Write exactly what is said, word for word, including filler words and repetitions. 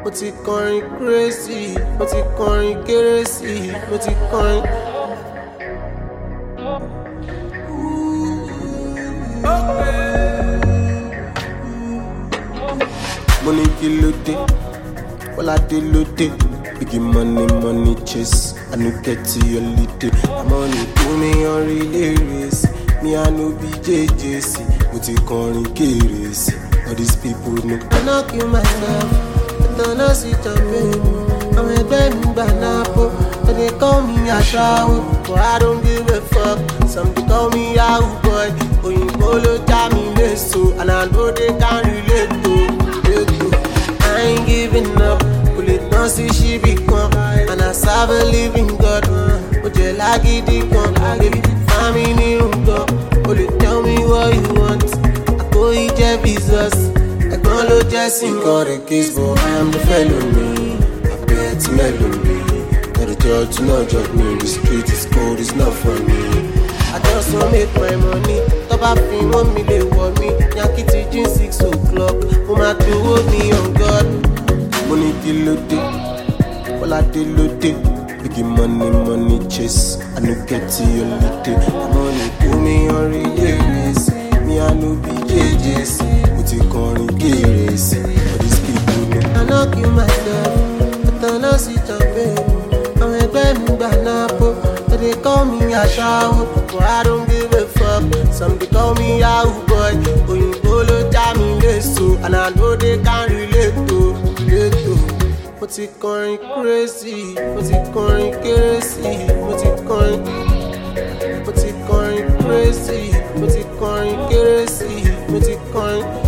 mo ti kọrin crazy, mo ti kọrin kérésì, mo ti kọrin. Mo ní kí ló dé, Bọ́ládé ló dé. Biggie money, money chase, I no get to your holiday. I'm on it, do me on relay race. Me I no be J J C, mo ti kọrin kérésì. All these people know I knock you myself, I don't know see champagne. I'm a baby banapo, but they call me a shower. But I don't give a fuck, some they call me Yahoo boy. Oyinbo lo ja mi leso, and I know they can relate to, relate to. I ain't giving up, pull it down see she become. And I serve a living God, Oje lagidi kan, baby, family ungo. Pull it, tell me what you want, I go eat your visas. Ẹ̀gbọ́n ló jẹ́ sí mi. Got a case but I am the felony. I bet it's melody. Not a judge to not judge me. The street is cold, it's not for me. I just wanna make my money. Tó bá fi wọ́n mi lè wọ̀ mí. Yankee ti jí six o'clock. Mo máa gbowó mi on God. Mo ní kí ló dé, Bọ́ládé ló dé. Biggie money, money chase, I no get to your holiday. Money pull me on relay race. Me I no be J J C, mo ti kọrin kérésì. All these people know I knock you myself, I don't know see champagne. Àwọn ẹgbẹ́ mi gbà nápò, but they call me aṣáwó. But I don't give a fuck, some they call me Yahoo boy. Oyinbo ló já mi léso, and I know they can relate to, relate to. Mo ti kọrin crazy, mo ti kọrin kérésì, mo ti kọrin. Mo ti kọrin crazy, mo ti kọrin kérésì, mo ti kọrin.